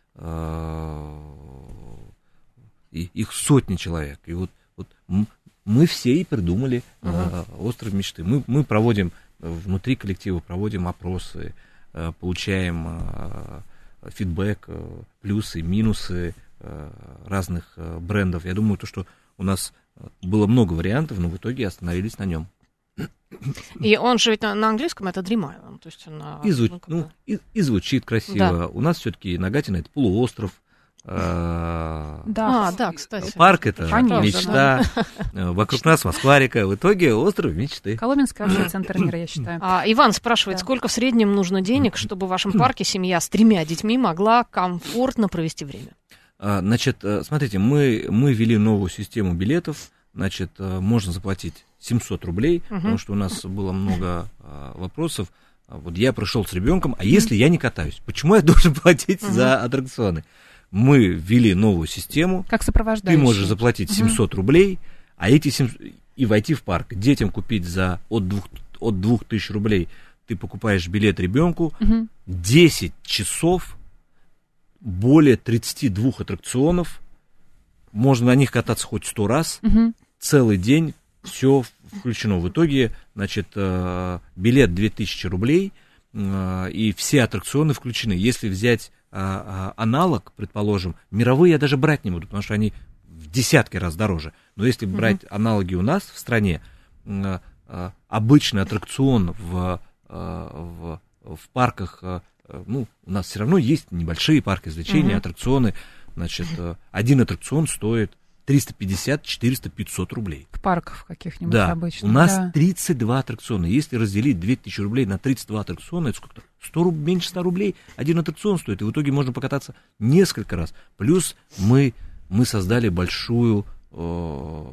И, их сотни человек. И вот, вот мы все и придумали uh-huh. «Остров мечты». Мы, мы проводим внутри коллектива, проводим опросы, получаем фидбэк, плюсы, минусы разных брендов. Я думаю, то, что у нас было много вариантов, но в итоге остановились на нем. И он же ведь на, на английском это Dream Island, то есть на, и, зву- ну, и, и звучит красиво. Да. У нас все-таки Нагатино — это полуостров. Да, а, да, кстати. Парк — это конечно, мечта. Да. Вокруг нас Москва-река. В итоге остров мечты. Коломенский вообще центр мира, я считаю. А, Иван спрашивает, да. сколько в среднем нужно денег, чтобы в вашем парке семья с тремя детьми могла комфортно провести время? А, значит, смотрите, мы, мы ввели новую систему билетов. Значит, можно заплатить семьсот рублей, uh-huh. потому что у нас было много а, вопросов. Вот я пришел с ребенком, а uh-huh. если я не катаюсь, почему я должен платить uh-huh. за аттракционы? Мы ввели новую систему. Как сопровождающий. Ты можешь заплатить семьсот uh-huh. рублей, а эти семьсот и войти в парк. Детям купить за от двух, от двух тысяч рублей. Ты покупаешь билет ребенку, uh-huh. десять часов, более тридцать два аттракционов. Можно на них кататься хоть сто раз. Uh-huh. Целый день, все включено. В итоге, значит, билет две тысячи рублей, и все аттракционы включены. Если взять аналог, предположим, мировые я даже брать не буду, потому что они в десятки раз дороже. Но если брать mm-hmm. аналоги у нас в стране, обычный аттракцион в, в, в парках, ну, у нас все равно есть небольшие парки развлечений, mm-hmm. аттракционы. Значит, один аттракцион стоит триста пятьдесят, четыреста, пятьсот рублей. В парках каких-нибудь да. обычных. У нас да. тридцать два аттракциона. Если разделить две тысячи рублей на тридцать два аттракциона, это сколько-то? сто руб... Меньше ста рублей один аттракцион стоит. И в итоге можно покататься несколько раз. Плюс мы, мы создали большую, э,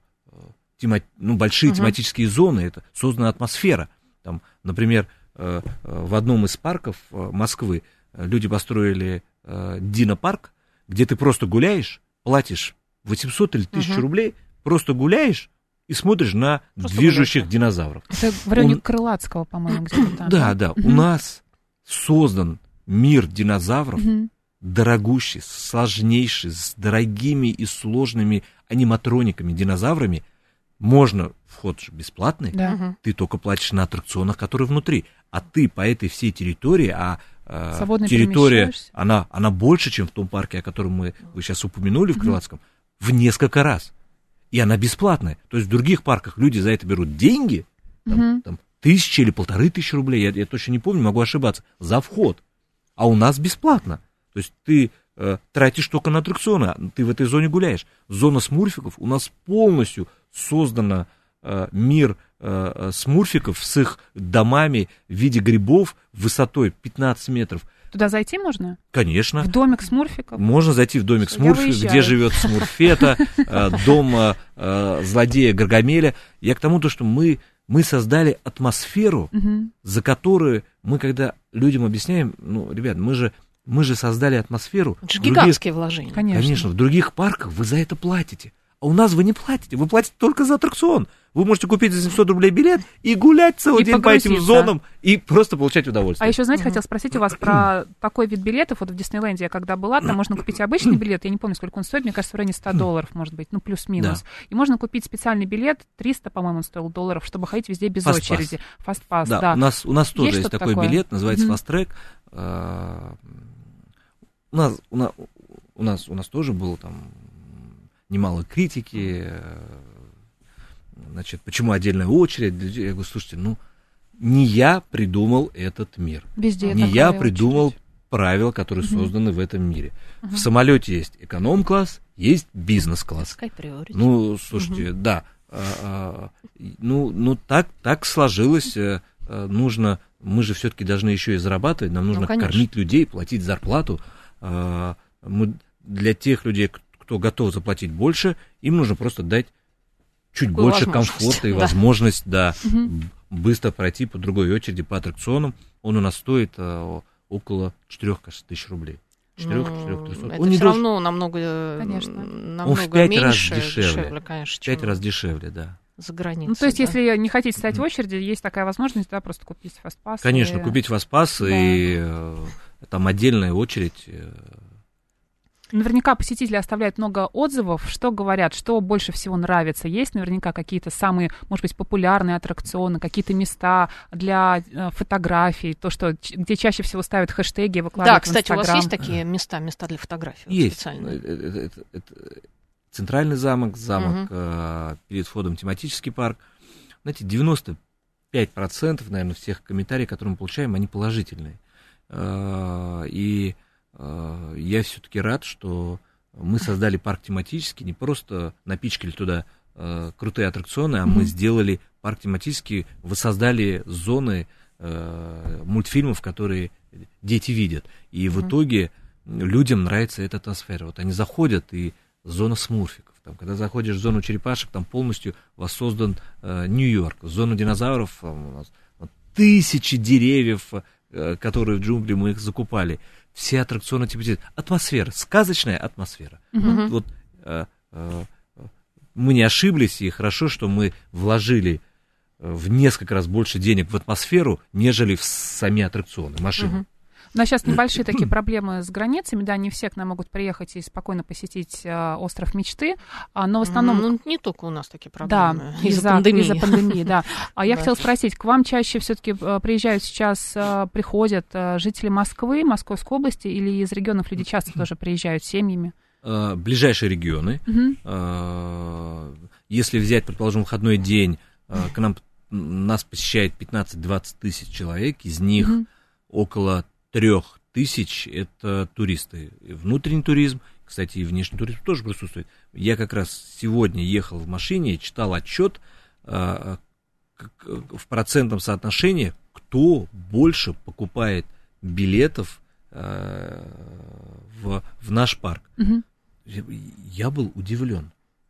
тема... ну, большие uh-huh. тематические зоны. Это создана атмосфера. Там, например, э, в одном из парков Москвы люди построили э, Динопарк, где ты просто гуляешь, платишь восемьсот или тысячу uh-huh. рублей, просто гуляешь и смотришь на просто движущих гуляешь. Динозавров. Это в районе Он... Крылатского, по-моему, где-то там. Да, да. Uh-huh. У нас создан мир динозавров, uh-huh. дорогущий, сложнейший, с дорогими и сложными аниматрониками, динозаврами. Можно, вход же бесплатный, да. uh-huh. ты только платишь на аттракционах, которые внутри. А ты по этой всей территории, а Свободно территория, она, она больше, чем в том парке, о котором мы, вы сейчас упомянули в Крылатском, uh-huh. в несколько раз. И она бесплатная. То есть в других парках люди за это берут деньги, там, uh-huh. там, тысячи или полторы тысячи рублей, я, я точно не помню, могу ошибаться, за вход. А у нас бесплатно. То есть ты э, тратишь только на аттракционы, ты в этой зоне гуляешь. Зона смурфиков, у нас полностью создана э, мир э, смурфиков с их домами в виде грибов высотой пятнадцать метров. Туда зайти можно? Конечно. В домик смурфиков? Можно зайти в домик смурфиков, где живет Смурфета, дом злодея Гаргамеля. Я к тому, что мы, мы создали атмосферу, угу. за которую мы, когда людям объясняем, ну, ребят, мы же, мы же создали атмосферу. Это же гигантские вложения. Конечно. Конечно, в других парках вы за это платите. А у нас вы не платите, вы платите только за аттракцион. Вы можете купить за семьсот рублей билет и гулять целый и день погрузиться. По этим зонам и просто получать удовольствие. А еще, знаете, uh-huh. хотел спросить у вас про такой вид билетов. Вот в Диснейленде я когда была, там можно купить обычный билет, я не помню, сколько он стоит, мне кажется, в районе сто долларов, может быть, ну, плюс-минус. Да. И можно купить специальный билет, триста, по-моему, он стоил долларов, чтобы ходить везде без Fast очереди. Фастпасс, да. да. У нас, у нас тоже есть, есть такой такое? билет, называется uh-huh. Fast Track. У нас, у, нас, у, нас, у нас тоже было там немало критики. Значит, почему отдельная очередь? Я говорю, слушайте, ну, не я придумал этот мир. Везде не я очередь. Придумал правила, которые uh-huh. созданы в этом мире. Uh-huh. В самолете есть эконом-класс, есть бизнес-класс. Ну, слушайте, uh-huh. да. А, а, ну, ну так, так сложилось. А, нужно, мы же все-таки должны еще и зарабатывать, нам нужно ну, кормить людей, платить зарплату. А, мы, для тех людей, кто готов заплатить больше, им нужно просто дать чуть Такую больше комфорта и да. возможность, да, Мгм. быстро пройти по другой очереди по аттракционам. Он у нас стоит э, около четырех, кажется, тысяч рублей. четырех, четырех, Ну, трехсот. это Он не все должен- равно намного, Конечно. намного Он в пять раз меньше, дешевле. конечно, в пять чем раз дешевле, да. за границей. Ну, то есть, да. если не хотите стоять в очереди, есть такая возможность, да, просто купить фастпасс. Конечно, и- купить фастпасс, Да. и э, там отдельная очередь. э, Наверняка посетители оставляют много отзывов. Что говорят, что больше всего нравится? Есть наверняка какие-то самые, может быть, популярные аттракционы, какие-то места для э, фотографий, то, что, ч- где чаще всего ставят хэштеги, Да, выкладывают в кстати, у вас Инстаграм. есть такие места, места для фотографий вот Есть. специальные? Это- это- это- это Центральный замок, замок Мгм. э, перед входом тематический парк. Знаете, девяносто пять процентов, наверное, всех комментариев, которые мы получаем, они положительные. Э, И э, я все-таки рад, что мы создали парк тематический, не просто напичкали туда э, крутые аттракционы, а мы Мгм. сделали парк тематический, воссоздали зоны э, мультфильмов, которые дети видят. И в Мгм. итоге людям нравится эта атмосфера. Вот они заходят, и зона смурфиков. Там, когда заходишь в зону черепашек, там полностью воссоздан э, Нью-Йорк. В зону динозавров там, у нас вот, тысячи деревьев, э, которые в джунгли мы их закупали. Все аттракционы типа атмосфера, сказочная атмосфера. Мгм. Вот э, э, мы не ошиблись, и хорошо, что мы вложили э, в несколько раз больше денег в атмосферу, нежели в сами аттракционы, машины. Мгм. У нас сейчас небольшие такие проблемы с границами, да, не все к нам могут приехать и спокойно посетить э, остров мечты, а, но в основном... Ну, не только у нас такие Да, проблемы. из-за, из-за пандемии. из-за пандемии, да. А я Да. хотела спросить, к вам чаще все-таки приезжают сейчас, э, приходят э, жители Москвы, Московской области, или из регионов люди часто тоже приезжают с семьями? Э, ближайшие регионы. Мгм. Э, Если взять, предположим, выходной день, э, к нам нас посещает пятнадцать-двадцать тысяч человек, из них Мгм. около трех тысяч это туристы. И внутренний туризм, кстати, и внешний туризм тоже присутствует. Я как раз сегодня ехал в машине и читал отчет э, к- в процентном соотношении, кто больше покупает билетов э, в, в наш парк. Мгм. Я, я был удивлен.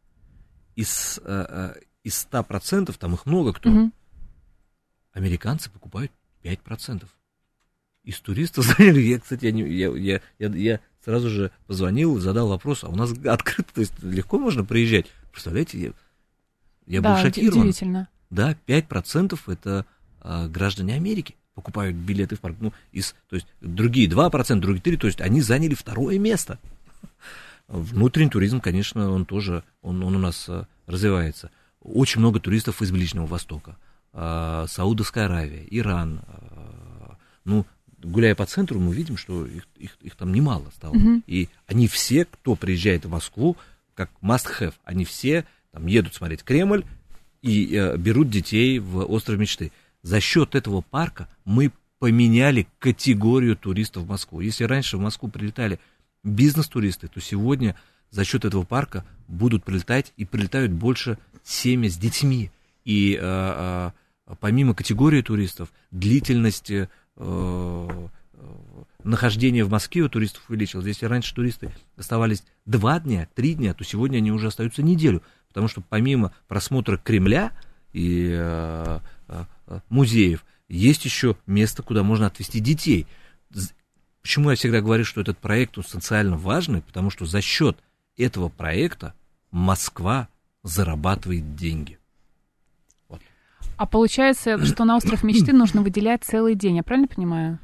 Из, э, э, из ста процентов, там их много кто, Мгм. американцы покупают пять процентов. Из туристов, знаете, я, кстати, я, не- я, я, я, я сразу же позвонил и задал вопрос, а у нас открыто, то есть легко можно приезжать. Представляете, я, я Да, был шокирован. удивительно. Да, пять процентов это а, граждане Америки покупают билеты в парк. Ну, из, то есть другие два процента, другие три процента, то есть они заняли второе место. Внутренний туризм, конечно, он тоже, он, он у нас а, развивается. Очень много туристов из Ближнего Востока. А, Саудовская Аравия, Иран. А, ну, гуляя по центру, мы видим, что их, их, их там немало стало. Мгм. И они все, кто приезжает в Москву, как must-have, они все там едут смотреть Кремль и э, берут детей в остров мечты. За счет этого парка мы поменяли категорию туристов в Москву. Если раньше в Москву прилетали бизнес-туристы, то сегодня за счет этого парка будут прилетать и прилетают больше семьи с детьми. И э, э, помимо категории туристов, длительность э, э, нахождения в Москве у туристов увеличилась. Если раньше туристы оставались два дня, три дня, то сегодня они уже остаются неделю. Потому что помимо просмотра Кремля и э, э, музеев, есть еще место, куда можно отвезти детей. Почему я всегда говорю, что этот проект он социально важный? Потому что за счет этого проекта Москва зарабатывает деньги. Вот. А получается, что на остров мечты нужно выделять целый день, я правильно понимаю?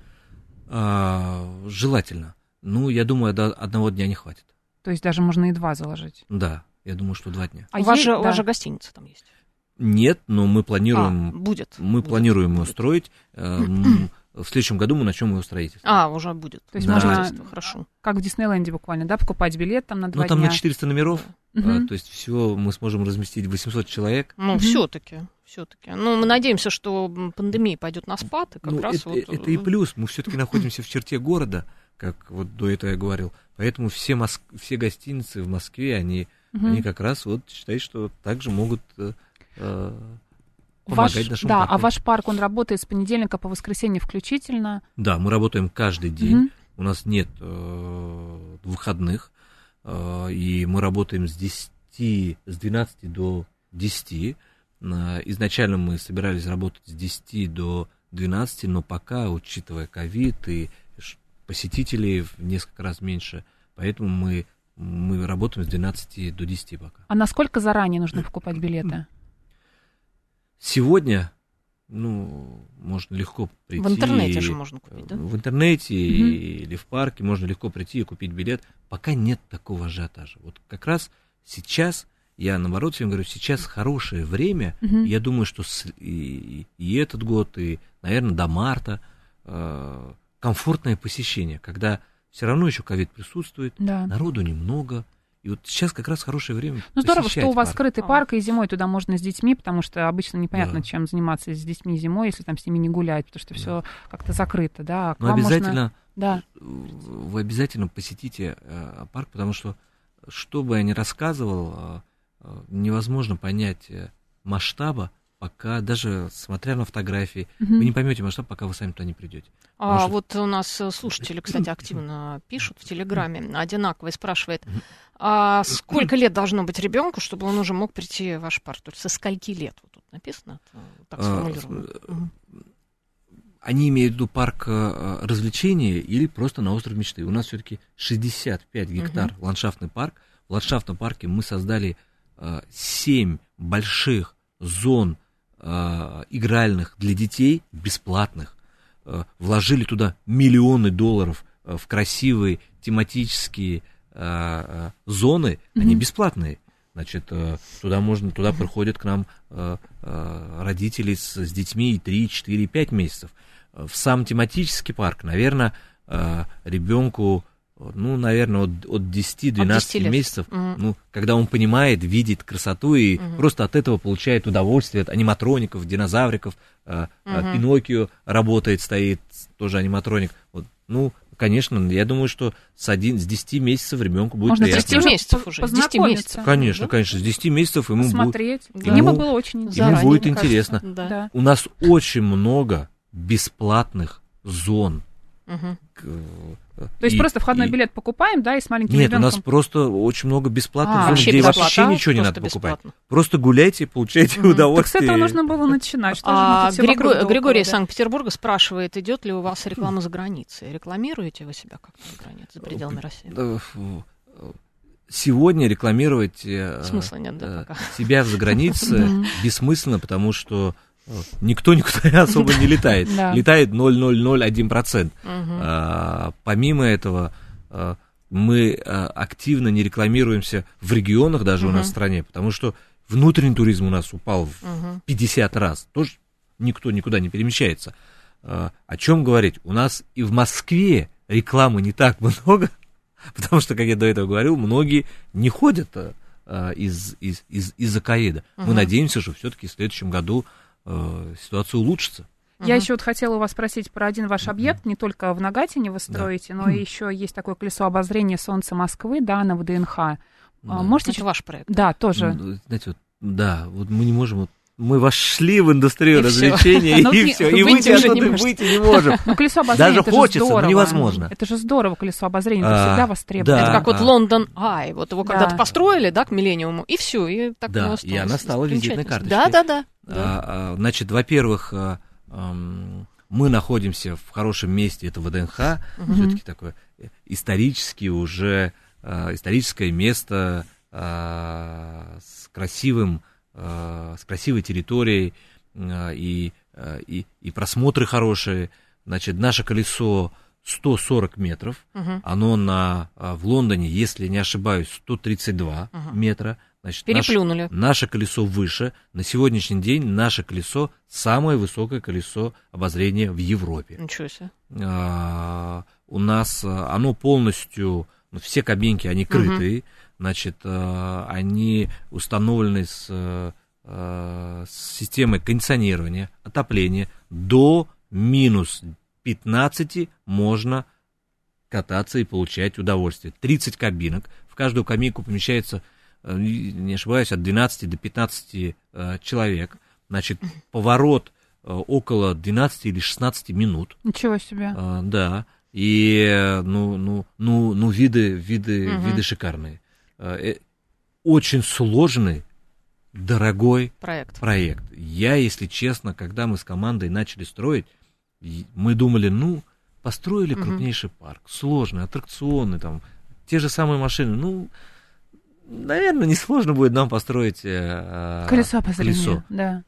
А, желательно. Ну, я думаю, до одного дня не хватит. То есть даже можно и два заложить. Да, я думаю, что два дня. А у, вас е- же, у вас да. же гостиница там есть. Нет, но мы А, планируем, будет. мы будет, планируем его будет. строить. э, м, В следующем году мы начнем его строительство. А, уже будет. То есть Да. можно, Строительство, хорошо. как в Диснейленде буквально, да, покупать билет там на два Ну, там дня. на четыреста номеров, Мгм. э, то есть всего мы сможем разместить восемьсот человек. Ну, Мгм. все-таки, все-таки. Ну, мы надеемся, что м, пандемия пойдет на спад, и как Ну, раз это, вот... это и плюс, мы все-таки находимся в черте города, как вот до этого я говорил. Поэтому все, моск... все гостиницы в Москве, они, Мгм. они как раз вот считают, что также могут э, э, Ваш, помогать нашему да, парку. а ваш парк, он работает с понедельника по воскресенье включительно. Да, мы работаем каждый день. Мгм. У нас нет э, выходных. и мы работаем с десяти, с двенадцати до десяти. Изначально мы собирались работать с десяти до двенадцати, но пока, учитывая ковид и посетителей в несколько раз меньше, поэтому мы, мы работаем с двенадцати до десяти пока. А насколько заранее нужно покупать билеты? Сегодня, ну, можно легко прийти. В интернете же можно купить, да? В интернете Угу. или в парке можно легко прийти и купить билет. Пока нет такого ажиотажа. Вот как раз сейчас, я наоборот всем говорю, сейчас хорошее время. Угу. Я думаю, что с, и, и этот год, и, наверное, до марта э, комфортное посещение, когда все равно еще ковид присутствует, Да. народу немного. И вот сейчас как раз хорошее время. Ну, здорово, посещать что у вас парк. скрытый А. парк, и зимой туда можно с детьми, потому что обычно непонятно, Да. чем заниматься с детьми зимой, если там с ними не гулять, потому что Да. все как-то закрыто, да. А к Но вам обязательно, можно- Да. вы обязательно посетите э, парк, потому что, что бы я ни рассказывал, э, э, невозможно понять э, масштаба, пока, даже смотря на фотографии, Мгм. вы не поймете масштаб, пока вы сами туда не придете. А Может- вот у нас э, слушатели, кстати, активно пишут в Телеграме, одинаково, и спрашивает, а сколько лет должно быть ребенку, чтобы он уже мог прийти в ваш парк? То есть со скольки лет? Вот тут написано, э, так А, сформулировано. с- Мгм. Они имеют в виду парк э, развлечения или просто на остров мечты. У нас все-таки шестьдесят пять гектар ландшафтный парк. В ландшафтном парке мы создали э, семь больших зон э, игральных для детей, бесплатных. Э, вложили туда миллионы долларов э, в красивые тематические э, э, зоны. Они Мгм. бесплатные. Значит, э, туда можно, туда приходят к нам э, э, родители с, с детьми и три, четыре, пять месяцев. Э, В сам тематический парк, наверное, э, ребенку, ну, наверное, от, от десяти-двенадцати лет. месяцев, Мгм. ну, когда он понимает, видит красоту и Мгм. просто от этого получает удовольствие, от аниматроников, динозавриков, э, э, Мгм. Пиноккио работает, стоит, тоже аниматроник. Вот, ну, конечно, я думаю, что с, один, с десяти месяцев ребенку будет Можно приятно. с десяти месяцев уже, с десяти познакомиться. месяцев. Конечно, Да? конечно, с десяти месяцев ему будет, Смотреть. Да. Мне бы Ему- было очень интересно. Заранее, будет мне кажется. интересно. Да. Да. У нас очень много бесплатных зон. Мгм. К- То есть и- просто входной и- билет покупаем, да, и с маленьким Нет, у ребенком. нас просто очень много бесплатных А, зон, вообще где бесплатно, вообще а? ничего не Просто надо покупать. бесплатно. Просто гуляйте, получайте Мгм. Так с Так с удовольствие. этого нужно было начинать. Что же мы А тут все вокруг Григор- да около, Григорий из да? Санкт-Петербурга спрашивает, идет ли у вас реклама за границей? Рекламируете вы себя как-то за границей, за пределами России? Да, фу. Сегодня рекламировать э, Смысла нет, да, э, пока? себя за границей Мгм. бессмысленно, потому что э, никто никуда особо не летает. Да. Летает ноль целых ноль ноль один процент. Мгм. А, помимо этого, а, мы а, активно не рекламируемся в регионах даже у нас в Мгм. стране, потому что внутренний туризм у нас упал в Мгм. пятьдесят раз. Тоже никто никуда не перемещается. А, о чем говорить? У нас и в Москве рекламы не так много, потому что, как я до этого говорил, многие не ходят а, из, из, из, из-за ковида. Мы Мгм. надеемся, что все-таки в следующем году а, ситуация улучшится. Я Мгм. еще вот хотела у вас спросить про один ваш объект. Не только в Нагатине вы строите, но и еще есть такое колесо обозрения Солнца Москвы, да, на ВДНХ. А, Да. Можете Это чуть- ваш проект. Да, тоже. Ну, знаете, вот, да, вот мы не можем, вот, мы вошли в индустрию И всё. развлечений, Но и вы- все, вы и выйти выйти уже не оттуда можете. выйти не можем. Ну, колесо обозрения, Даже это хочется, же но здорово. невозможно. Это же здорово, колесо обозрения, это А, всегда востребовано. да. Это как вот а. Лондон Ай. Вот его когда-то Да. построили, да, к миллениуму, и все, и так Да, оно и осталось. она стала визитной Достопримечательностью. карточкой. Да, да, да. да. А, а, Значит, во-первых, а, ам, мы находимся в хорошем месте, это ВДНХ, Мгм. все-таки такое исторически уже, а, историческое место а, с красивым, а, с красивой территорией, а, и, а, и, и просмотры хорошие. Значит, наше колесо сто сорок метров, Мгм. оно на, а, в Лондоне, если не ошибаюсь, сто тридцать два Мгм. метра. Значит, наш- Переплюнули. Наше колесо выше. На сегодняшний день наше колесо самое высокое колесо обозрения в Европе. Ничего себе. А, у нас а, оно полностью, ну, все кабинки, они крытые, значит, а, они установлены с, а, а, с системой кондиционирования, отопления. До минус пятнадцати можно кататься и получать удовольствие. тридцать кабинок. В каждую кабинку помещается, э, не ошибаюсь, от двенадцати до пятнадцати э, человек. Значит, поворот э, около двенадцати или шестнадцати минут. Ничего себе. Э, да. И, ну, ну, ну, ну виды, виды, Угу. виды шикарные. Э, Очень сложный, дорогой Проект. проект. Я, если честно, когда мы с командой начали строить, и мы думали, ну, построили Мгм. крупнейший парк, сложный, аттракционный, там, те же самые машины, ну, наверное, несложно будет нам построить э, Колесо обозрения. колесо. Да.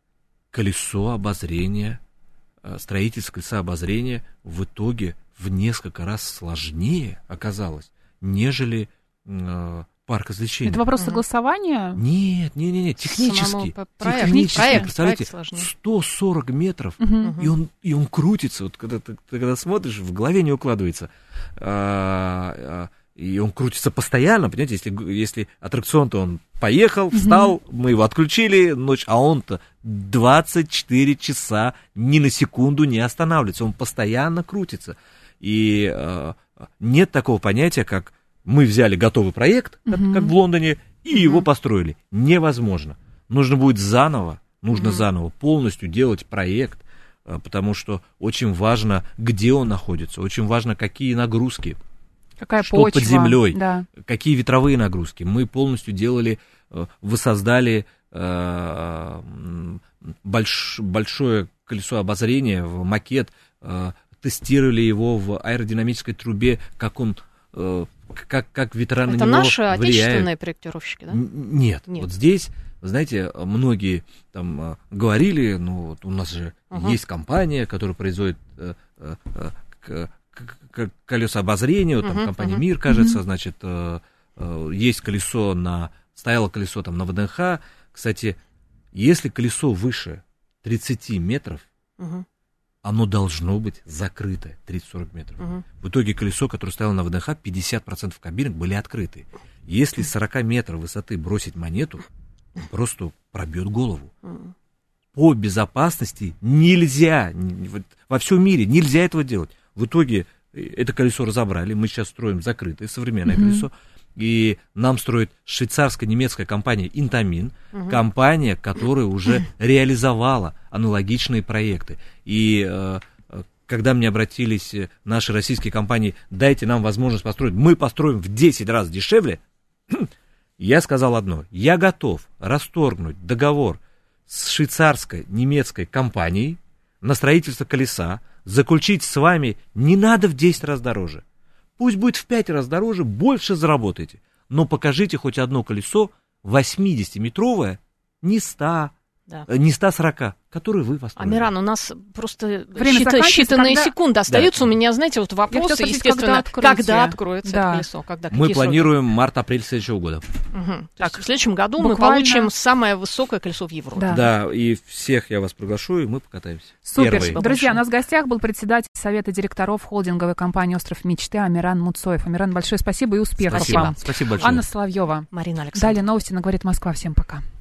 Колесо обозрения, э, строительство колеса обозрения в итоге в несколько раз сложнее оказалось, нежели э, парк развлечений. Это вопрос Мгм. согласования? Нет, не, не, не, Самому технически. по- проект, технически, проект, представляете, проект сложнее. сто сорок метров, Мгм. и он, и он крутится. Вот когда ты, ты когда смотришь, в голове не укладывается. А, а, и он крутится постоянно, понимаете, если, г- если аттракцион-то он поехал, встал, мы его отключили, ночь, а он-то двадцать четыре часа ни на секунду не останавливается, он постоянно крутится. И а, нет такого понятия, как мы взяли готовый проект, как, Мгм. как в Лондоне, и его построили. Невозможно. Нужно будет заново, нужно Мгм. заново полностью делать проект, а, потому что очень важно, где он находится, очень важно, какие нагрузки, Какая что почва? под землей, Да. какие ветровые нагрузки. Мы полностью делали, э, воссоздали э, м, больш- большое колесо обозрения, в макет, э, тестировали его в аэродинамической трубе, как он, э, как, как ветра на Это него наши влияют. отечественные проектировщики, да? Н- Нет. Нет. Вот здесь, вы знаете, многие там э, говорили, ну, вот у нас же Ага. есть компания, которая производит э, э, э, к- к- к- колеса обозрения, вот там Мгм, компания мгм. МИР, кажется, Мгм. значит, э, э, есть колесо на, стояло колесо там на ВДНХ. Кстати, если колесо выше тридцать метров, Мгм, оно должно быть закрыто тридцать-сорок метров. мгм. В итоге колесо, которое стояло на ВДНХ, пятьдесят процентов кабинок были открыты. Если с сорок метров высоты бросить монету, он просто пробьет голову. Мгм. По безопасности нельзя, н- вот во всем мире нельзя этого делать. В итоге э, это колесо разобрали, мы сейчас строим закрытое современное Мгм. колесо, и нам строит швейцарско-немецкая компания Интамин, Мгм. компания, которая уже реализовала аналогичные проекты. И э, э, когда мне обратились э, наши российские компании, дайте нам возможность построить, мы построим в десять раз дешевле, я сказал одно, я готов расторгнуть договор с швейцарской немецкой компанией на строительство колеса, заключить с вами не надо в десять раз дороже. Пусть будет в пять раз дороже, больше заработайте. Но покажите хоть одно колесо восьмидесятиметровое, не ста, Да. э, не ста сорока, которое вы построили. Амиран, у нас просто Время счита- заканчивается, считанные когда- секунды остаются. У меня, знаете, вот хотела вопросы, спросить, естественно, когда когда, открытие? откроется Да. это колесо, когда, Мы какие планируем март-апрель следующего года. сроки? Мгм. То Так, есть в следующем году мы буквально- получим самое высокое колесо в Европе. Да. Да, и всех я вас приглашу, и мы покатаемся. Супер. Первые. Спасибо Друзья, большое. у нас в гостях был председатель Совета директоров холдинговой компании «Остров мечты» Амиран Муцоев. Амиран, большое спасибо и успехов Спасибо. вам. Спасибо большое. Анна Соловьева. Марина Александровна. Далее новости на «Говорит Москва». Всем пока.